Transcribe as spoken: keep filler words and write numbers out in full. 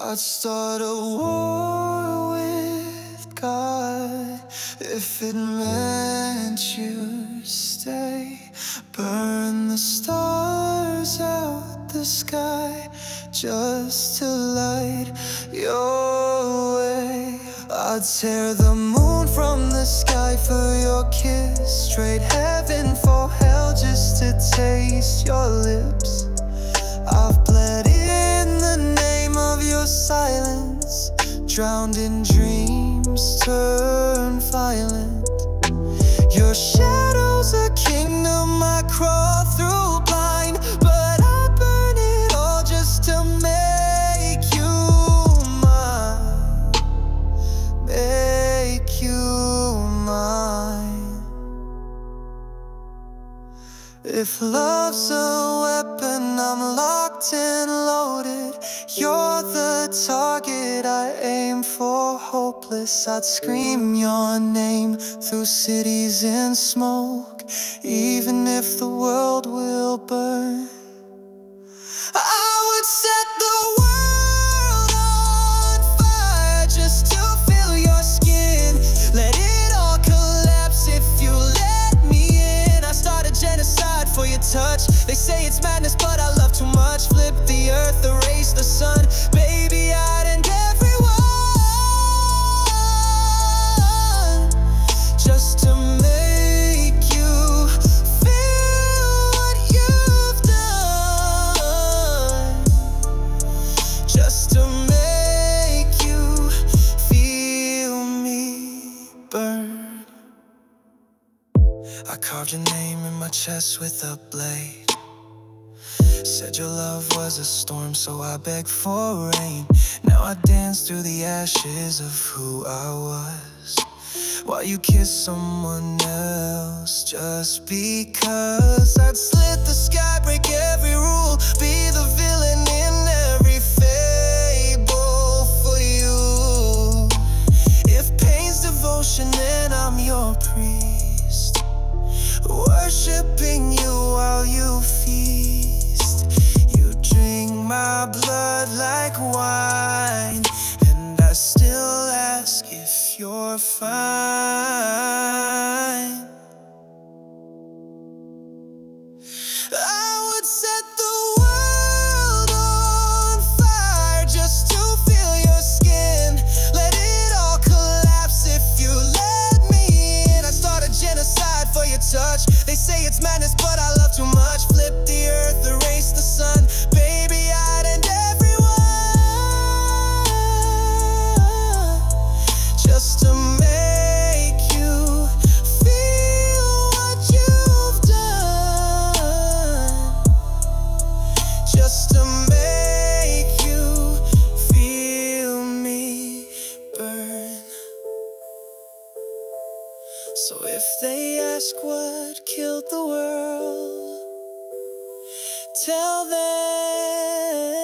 I'd start a war with God if it meant you'd stay. Burn the stars out the sky just to light your way. I'd tear the moon from the sky for your kiss, trade heaven for hell just to taste your lips. I've bled in the name of your silence, drowned in dreams turned violent. Your shadow's a kingdom I crawl through blind, but I burn it all just to make you mine, make you mine. If love's a weapon, I'm locked and loaded. You're the target I aim for, hopeless. I'd scream your name through cities in smoke, even if the world will burn. I would set the world on fire just to feel your skin. Let it all collapse if you let me in. I start a genocide for your touch. They say it's madness, but I love too much. Flip the earth, erase the sun. Baby, I'd end everyone just to make you feel what you've done, just to make you feel me burn. I carved your name in my chest with a blade. Said your love was a storm, so I begged for rain. Now I dance through the ashes of who I was, while you kiss someone else just because. I'd slit the sky, break every rule, be the villain in every fable for you. If pain's devotion, then I'm your priest, worshipping you while you feast. You drink my blood like wine, and I still ask if you're fine. I would set the world on fire just to feel your skin. Let it all collapse if you let me in. I start a genocide for your touch. They say it's madness, but I love too much. Flip the earth, erase the sun. Baby, I'd end everyone just to make you feel what you've done, just to make you feel me burn. So if they ask what killed the world, tell them